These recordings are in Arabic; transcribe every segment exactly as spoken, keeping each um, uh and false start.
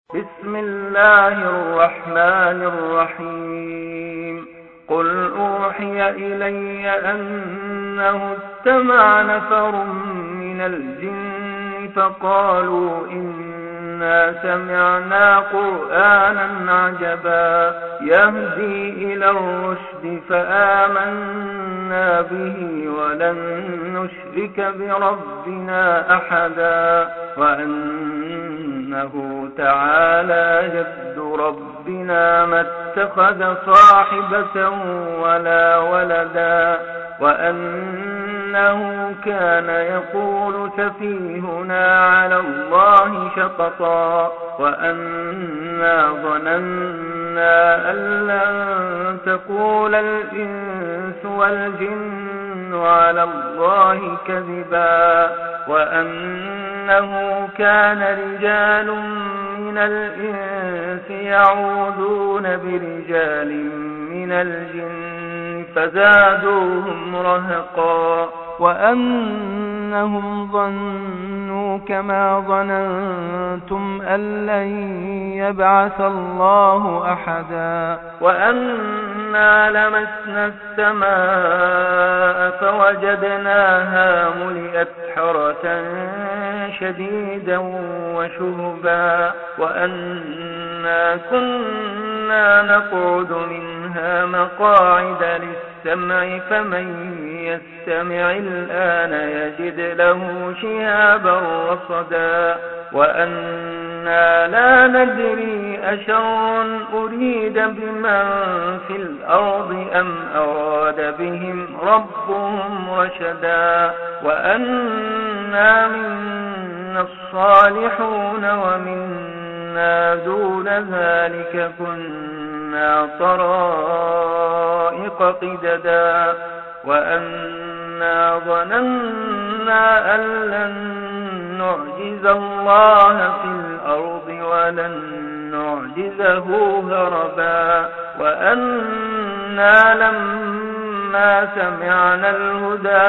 بسم الله الرحمن الرحيم قل أوحي إلي أنه استمع نفر من الجن فقالوا إنا سمعنا قرآنا عجبا يهدي إلى الرشد فآمنا به ولن نشرك بربنا أحدا وأنه تعالى جد ربنا ما اتخذ صاحبة ولا ولدا وأنه كان يقول سفيهنا على الله شططا وأنا ظننا أن لن تقول الإنس والجن على الله كذبا وأنه كان رجال من الإنس يعوذون برجال من الجن فزادوهم رهقا وأنهم ظنوا كما ظننتم أن لن يبعث الله أحدا وأنا لمسنا السماء فوجدناها ملئت حرسا شديدا وشهبا وأنا كنا نقعد منها مقاعد للسمع فمن يستمع الآن يجد له شهابا رصدا وأنا لا ندري أشر أريد بمن في الأرض أم أراد بهم ربهم رشدا وأنا منا الصالحون ومنا دون ذلك كنا طرائق قددا وأنا ظننا أن لن نعجز الله في الأرض ولن نعجزه هربا وأنا لما سمعنا الهدى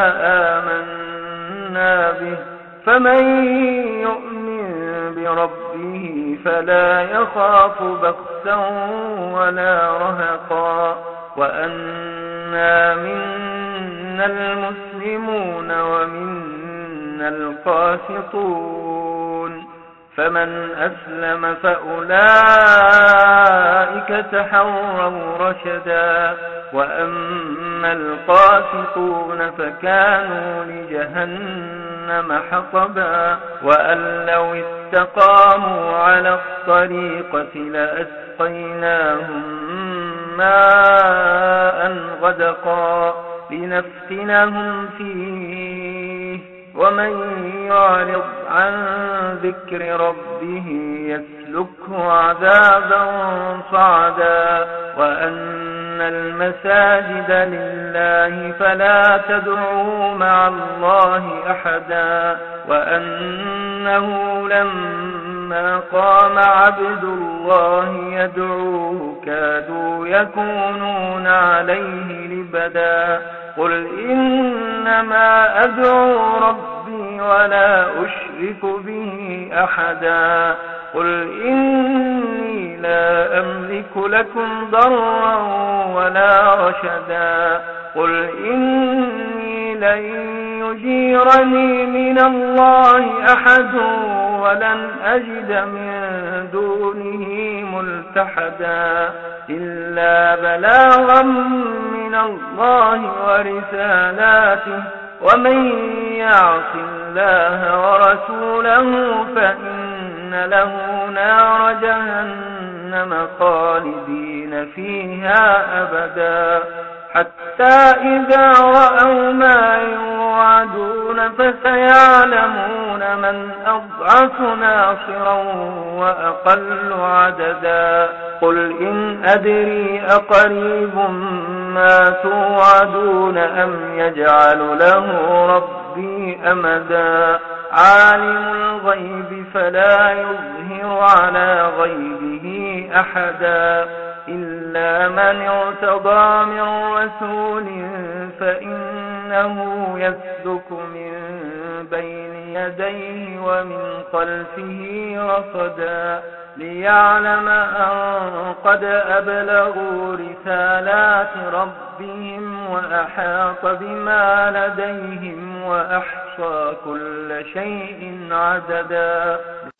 آمنا به فمن يؤمن بربه فلا يخاف بخسا ولا رهقا وأنا منا المسلمون ومنا القاسطون فمن أسلم فأولئك تحروا رشدا وأما القاسطون فكانوا لجهنم حطبا وأن لو استقاموا على الطريقة لأسقيناهم ماء غدقا لنفتنهم فيه ومن يعرض عن ذكر ربه يسلكه عذابا صعدا وأن المساجد لله فلا تدعوا مع الله أحدا وأنه لما قام عبد الله يدعوه كادوا يكونون عليه لبدا قل إنما أدعو ربي ولا أشرك به أحدا قل إني لا أملك لكم ضرا ولا رشدا قل إني لن يجيرني من الله أحد ولن أجد من دونه ملتحدا إلا بلاغا من الله ورسالاته ومن يعص الله ورسوله فإن له نار جهنم خالدين فيها أبدا حتى إذا رأوا ما يوعدون فسيعلمون من أضعف ناصرا وأقل عددا قل إن أدري أقريب ما توعدون أم يجعل له ربي أمدا عالم الغيب فلا يظهر على غيبه أحدا إلا من ارتضى من رسول فإنه يسلك من بين يديه ومن خلفه رصدا ليعلم أن قد أبلغوا رسالات ربهم وأحاط بما لديهم وأحصى كل شيء عددا.